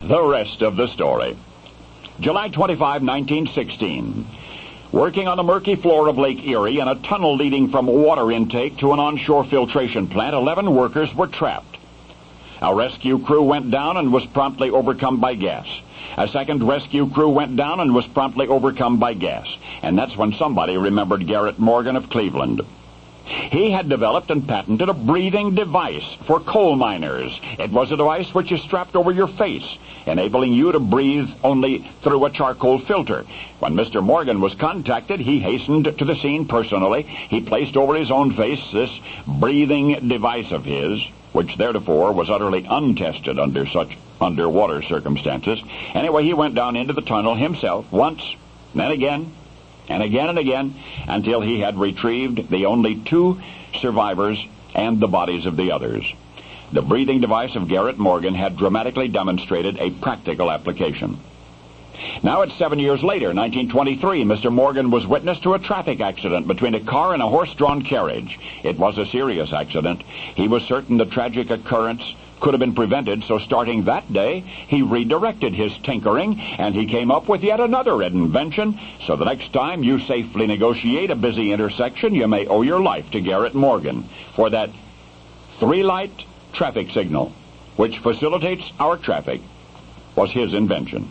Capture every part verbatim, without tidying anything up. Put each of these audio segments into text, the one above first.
The rest of the story. July twenty-fifth, nineteen sixteen. Working on the murky floor of Lake Erie in a tunnel leading from water intake to an onshore filtration plant, eleven workers were trapped. A rescue crew went down and was promptly overcome by gas. A second rescue crew went down and was promptly overcome by gas. And that's when somebody remembered Garrett Morgan of Cleveland. He had developed and patented a breathing device for coal miners. It was a device which is strapped over your face, enabling you to breathe only through a charcoal filter. When Mister Morgan was contacted, he hastened to the scene personally. He placed over his own face this breathing device of his, which theretofore was utterly untested under such underwater circumstances. Anyway, he went down into the tunnel himself once, then again, and again and again, until he had retrieved the only two survivors and the bodies of the others. The breathing device of Garrett Morgan had dramatically demonstrated a practical application. Now it's seven years later, nineteen twenty-three, Mister Morgan was witness to a traffic accident between a car and a horse-drawn carriage. It was a serious accident. He was certain the tragic occurrence could have been prevented, so starting that day, he redirected his tinkering, and he came up with yet another invention, so the next time you safely negotiate a busy intersection, you may owe your life to Garrett Morgan for that three-light traffic signal, which facilitates our traffic, was his invention.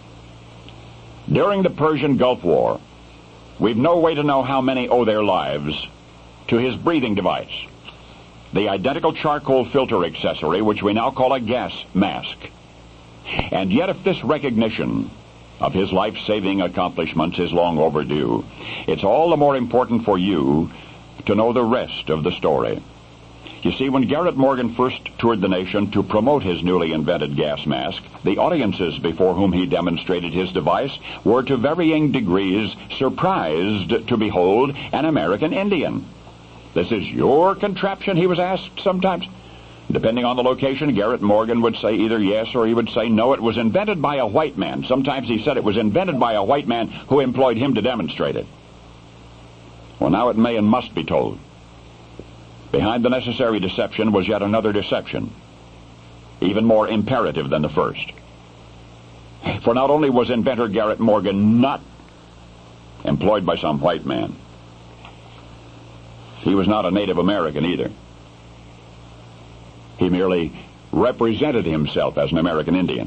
During the Persian Gulf War, we've no way to know how many owe their lives to his breathing device, the identical charcoal filter accessory, which we now call a gas mask. And yet, if this recognition of his life-saving accomplishments is long overdue, it's all the more important for you to know the rest of the story. You see, when Garrett Morgan first toured the nation to promote his newly invented gas mask, the audiences before whom he demonstrated his device were to varying degrees surprised to behold an American Indian. "This is your contraption?" he was asked sometimes. Depending on the location, Garrett Morgan would say either yes or he would say no. It was invented by a white man. Sometimes he said it was invented by a white man who employed him to demonstrate it. Well, now it may and must be told. Behind the necessary deception was yet another deception, even more imperative than the first. For not only was inventor Garrett Morgan not employed by some white man, he was not a Native American either. He merely represented himself as an American Indian.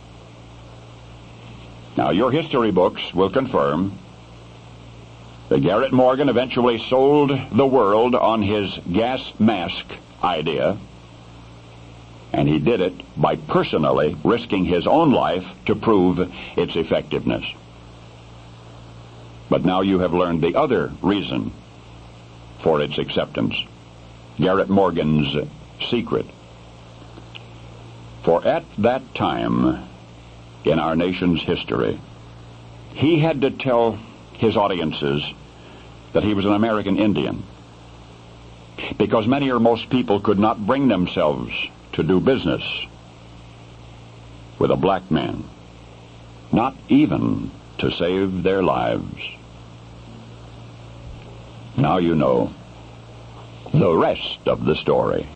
Now, your history books will confirm that Garrett Morgan eventually sold the world on his gas mask idea, and he did it by personally risking his own life to prove its effectiveness. But now you have learned the other reason for its acceptance, Garrett Morgan's secret. For at that time in our nation's history, he had to tell his audiences that he was an American Indian, because many or most people could not bring themselves to do business with a black man, not even to save their lives. Now you know the rest of the story.